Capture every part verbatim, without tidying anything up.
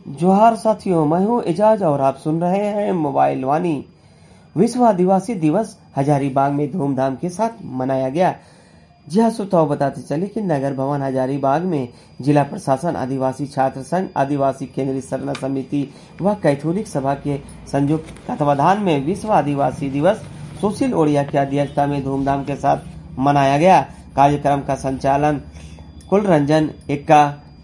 जोहार साथियों, मैं हूं एजाज और आप सुन रहे हैं मोबाइल वाणी। विश्व आदिवासी दिवस हजारीबाग में धूमधाम के साथ मनाया गया। जी हाँ श्रोताओ, बताते चले कि नगर भवन हजारीबाग में जिला प्रशासन, आदिवासी छात्र संघ, आदिवासी केंद्रीय सरना समिति व कैथोलिक सभा के संयुक्त तत्वाधान में विश्व आदिवासी दिवस सुशील ओड़िया की अध्यक्षता में धूमधाम के साथ मनाया गया। कार्यक्रम का संचालन कुलरंजन एक्का,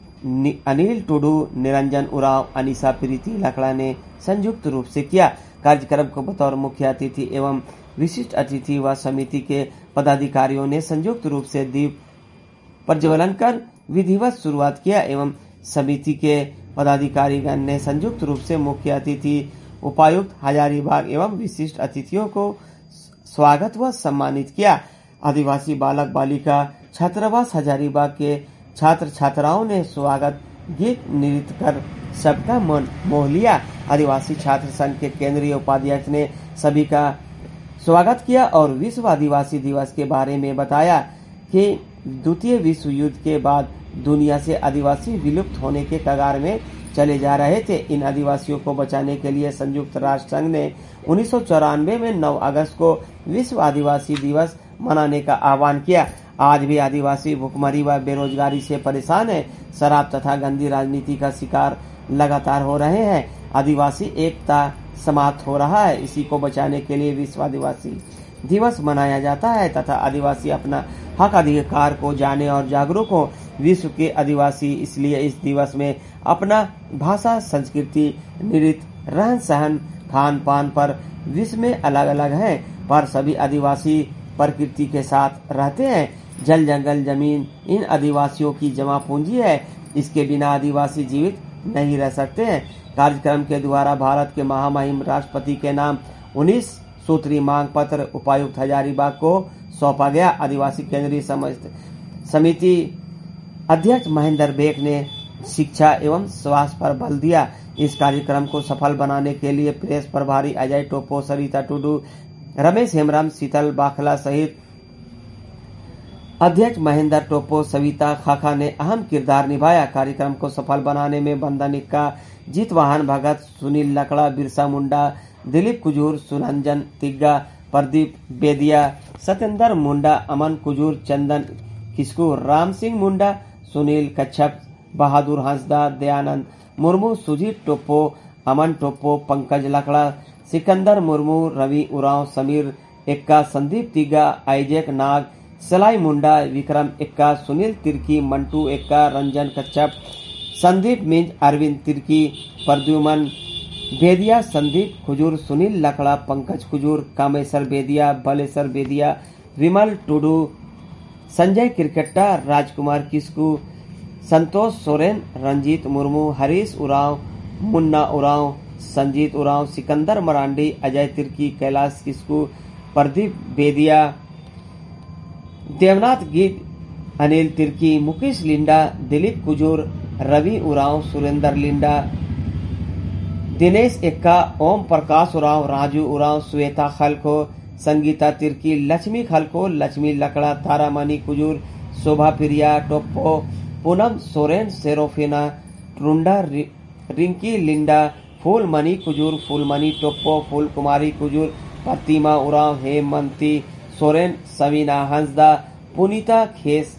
अनिल टुडू, निरंजन उरांव, अनीसा प्रीति लकड़ा ने संयुक्त रूप से किया। कार्यक्रम को बतौर मुख्य अतिथि एवं विशिष्ट अतिथि व समिति के पदाधिकारियों ने संयुक्त रूप से दीप प्रज्वलन कर विधिवत शुरुआत किया एवं समिति के पदाधिकारीगण ने संयुक्त रूप से मुख्य अतिथि, उपायुक्त हजारीबाग एवं विशिष्ट अतिथियों को स्वागत व सम्मानित किया। आदिवासी बालक बालिका छात्रावास हजारीबाग के छात्र छात्राओं ने स्वागत गीत नृत्य कर सबका मन मोह लिया। आदिवासी छात्र संघ के केंद्रीय उपाध्यक्ष ने सभी का स्वागत किया और विश्व आदिवासी दिवस के बारे में बताया कि द्वितीय विश्व युद्ध के बाद दुनिया से आदिवासी विलुप्त होने के कगार में चले जा रहे थे। इन आदिवासियों को बचाने के लिए संयुक्त राष्ट्र संघ ने उन्नीस सौ चौरानवे में नौ अगस्त को विश्व आदिवासी दिवस मनाने का आह्वान किया। आज भी आदिवासी भूखमरी व बेरोजगारी से परेशान है। शराब तथा गंदी राजनीति का शिकार लगातार हो रहे हैं। आदिवासी एकता समाप्त हो रहा है। इसी को बचाने के लिए विश्व आदिवासी दिवस मनाया जाता है तथा आदिवासी अपना हक अधिकार को जाने और जागरूक हो। विश्व के आदिवासी इसलिए इस दिवस में अपना भाषा, संस्कृति, नृत्य, रहन सहन, खान पान पर विश्व में अलग अलग है, पर सभी आदिवासी प्रकृति के साथ रहते हैं। जल जंगल जमीन इन आदिवासियों की जमा पूंजी है। इसके बिना आदिवासी जीवित नहीं रह सकते हैं। कार्यक्रम के द्वारा भारत के महामहिम राष्ट्रपति के नाम उन्नीस सूत्री मांग पत्र उपायुक्त हजारीबाग को सौंपा गया। आदिवासी केंद्रीय समिति अध्यक्ष महेंद्र बेग ने शिक्षा एवं स्वास्थ्य पर बल दिया। इस कार्यक्रम को सफल बनाने के लिए प्रेस प्रभारी अजय टोपो, सरिता टुडू, रमेश हेमराम, शीतल बाखला सहित अध्यक्ष महेंद्र टोपो, सविता खाखा ने अहम किरदार निभाया। कार्यक्रम को सफल बनाने में बंदन इक्का, जीतवाहन भगत, सुनील लकड़ा, बिरसा मुंडा, दिलीप कुजूर, सुनंजन तिग्गा, प्रदीप बेदिया, सत्येंद्र मुंडा, अमन कुजूर, चंदन किस्कू, राम सिंह मुंडा, सुनील कच्छप, बहादुर हंसदा, दयानंद मुर्मू, सुजीत टोपो, अमन टोपो, पंकज लकड़ा, सिकंदर मुर्मू, रवि उरांव, समीर एक्का, संदीप तिग्गा, आइजेक नाग, सलाई मुंडा, विक्रम एक्का, सुनील तिर्की, मंटू एक्का, रंजन कच्छप, संदीप मिंज, अरविंद तिर्की, प्रद्युमन बेदिया, संदीप खुजूर, सुनील लकड़ा, पंकज खुजूर, कामेश्वर बेदिया, बलेश्वर बेदिया, विमल टुडू, संजय क्रिकेट्टा, राजकुमार किस्कू, संतोष सोरेन, रंजीत मुर्मू, हरीश उरांव, मुन्ना उरांव, संजीत उरांव, सिकंदर मरांडी, अजय तिर्की, कैलाश किस्कू, प्रदीप बेदिया, देवनाथ गीत, अनिल तिर्की, मुकेश लिंडा, दिलीप कुजूर, रवि उरांव, सुरेंद्र लिंडा, दिनेश एक्का, ओम प्रकाश उरांव, राजू उरांव, श्वेता खलको, संगीता तिर्की, लक्ष्मी खलको, लक्ष्मी लकड़ा, तारामणि कुजूर, शोभा प्रिया टोप्पो, पूनम सोरेन, सेरोफिना टुंडा, रिंकी लिंडा, फूलमणि कुजूर, फूलमणि टोप्पो, फूल कुमारी कुजूर, प्रतिमा उरांव, हेमंती सोरेन, सवीना हंसदा, पुनीता खेस,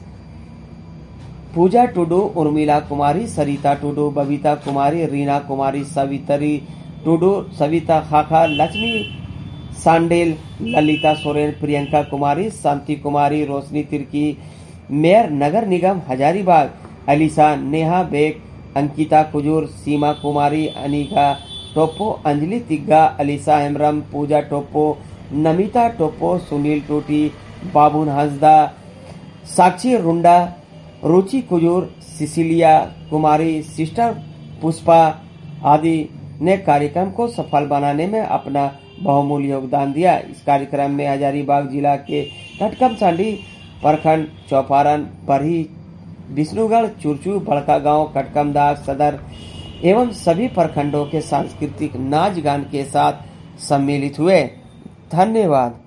पूजा टुडू, उर्मिला कुमारी, सरिता टुडू, बबीता कुमारी, रीना कुमारी, सवितरी टुडू, सविता खाखा, लक्ष्मी सांडेल, ललिता सोरेन, प्रियंका कुमारी, शांति कुमारी, रोशनी तिर्की, मेयर नगर निगम हजारीबाग, अलीसा, नेहा बेग, अंकिता कुजूर, सीमा कुमारी, अनिका टोप्पो, अंजलि तिग्गा, अलीसा हेमरम, पूजा टोप्पो, नमिता टोप्पो, सुनील टोटी, बाबुन हंसदा, साक्षी रुंडा, रुचि कुजूर, सिसिलिया कुमारी, सिस्टर पुष्पा आदि ने कार्यक्रम को सफल बनाने में अपना बहुमूल्य योगदान दिया। इस कार्यक्रम में हजारीबाग जिला के कटकम सांडी प्रखंड, चौपारण, बरही, विष्णुगढ़, चुरचू, बड़का गांव, कटकमदाग सदर एवं सभी प्रखंडों के सांस्कृतिक नाच गान के साथ सम्मिलित हुए। धन्यवाद।